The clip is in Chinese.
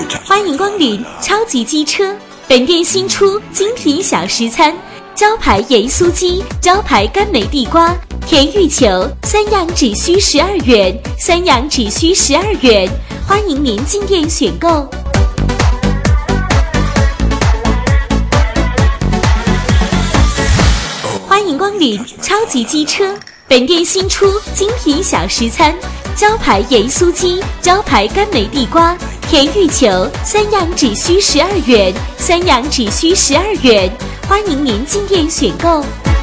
欢迎光临超级机车，本店新出精品小食餐：招牌盐酥鸡、招牌甘梅地瓜、甜芋球，3样只需12元，3样只需12元，欢迎您进店选购。欢迎光临超级机车，本店新出精品小食餐：招牌盐酥鸡、招牌甘梅地瓜、甜芋球，3样只需12元，3样只需12元，欢迎您进店选购。